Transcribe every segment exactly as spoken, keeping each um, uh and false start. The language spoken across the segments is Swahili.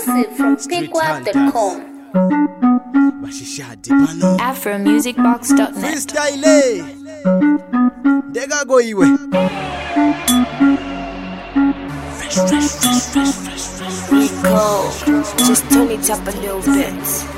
Exclusive from Pikwap dot com. Afro Music Box dot net. Freestyle Dega go iwe. Fresh, fresh, fresh, fresh, fresh, fresh. Rico, just turn it up a little bit.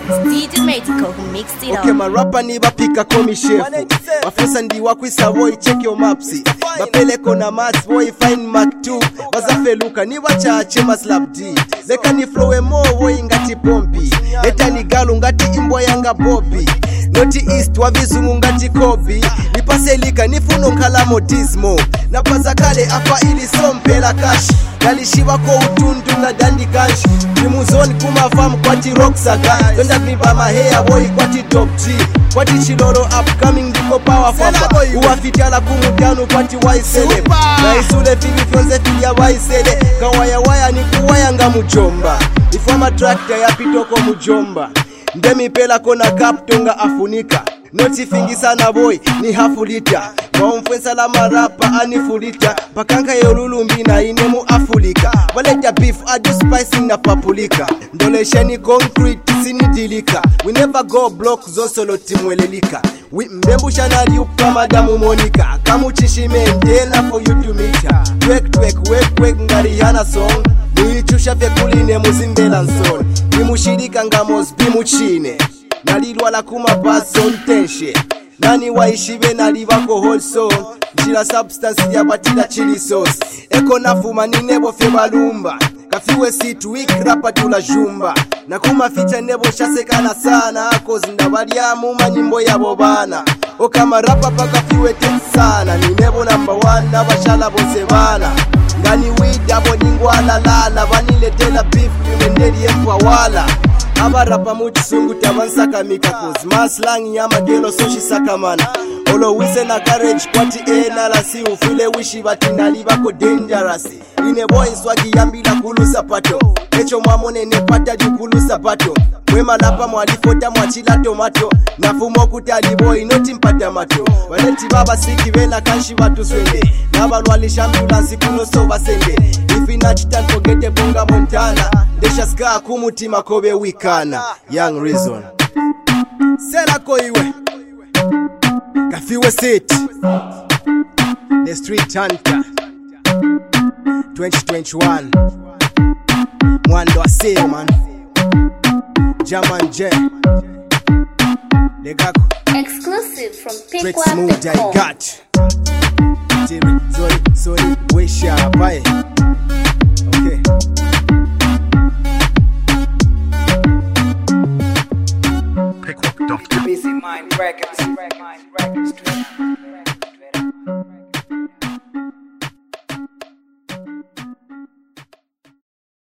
D J Metico who mixed it Okay, up. my rapper ni bapika komi shefu. Wafusa ndi wakwisa boy, check your mapsi. Bapeleko na maths boy, find mark two. Bazafeluka ni wachache maslap D. Leka ni flowe mo boy ngati pompi. Leta ni galu ngati imbo yanga bobi. Noti east wavizungu ngati kobi. Nipase lika nifuno nkala modismo. Napaza kale apa ili sompela kashi. Galishiwa ko utundu na dandi kanshi. Nimuzoni kumafamu kwati rock saga. Donda miba mahea boy kwati top G. Kwati chiloro upcoming diko power fapa. Uwafitiala kumudanu kwati waisele. Na isule fili fyonze fili ya waisele. Kawaya waya ni kuwaya nga mujomba. Ifama tractor ya pitoko mujomba. Ndemi pela kona kaptonga afunika. Noti fingi sana boy ni hafu lita. Maumfwensa la marapa anifulita. Pakanka yolulu mbina inemu afulika. Waleta beef adu spicing na papulika. Ndolesheni concrete sini dilika. We never go block zo solo timwelelika. We mbembu shanari upa madamu monika. Kamu chishime ndela for you to meet her. Twek twek wek wek ngari hana song. Niichusha vekuline muzimbela nsoni. Nimushirika ngamos bimuchine. Nalilwa la kuma bason tenshe. Nani waishibe nalivako holso. Njila substance ya batila chili sauce. Eko nafuma ninebo fe balumba. Kafiwe situ ikrapa tula jumba. Na kuma ficha nebo shasekana sana. Ako zindabali ya muma nyimbo ya bobana. O kama rapa paka fiwe ten sana. Ninebo number one na bashala bose bana. Ngani widabo nyingwala lala. Vanile tela beef nimendeli empwa wala. Aba rapa muchisungu tabansaka mika cause maslangi ya magelo soshi sakamana. Olo wise na courage kwati e na lasi. Ufile wishi batindali bako dangerous. Ine boy swagi yambila kulusa pato. Echo mwamone nepata jukulusa pato. Mwema lapa mwalifota mwachila tomato. Nafumo kutali boy noti mpata mato. Waleti baba siki vena kanshi watu swende. Naba nwalisha ambulansi kuno soba sende. If inachitan forgete bonga montana. Desha ska kumutima kobe wikana. Young Reason Sela ko iwe Kafiwe sit The Street Hunter twenty twenty-one Mwando ase man Jaman J Legako Exclusive from Great Pikwap smooth dot I com. got Tiri, sorry, sorry, wisha, bye. Okay. Busy Mind Records.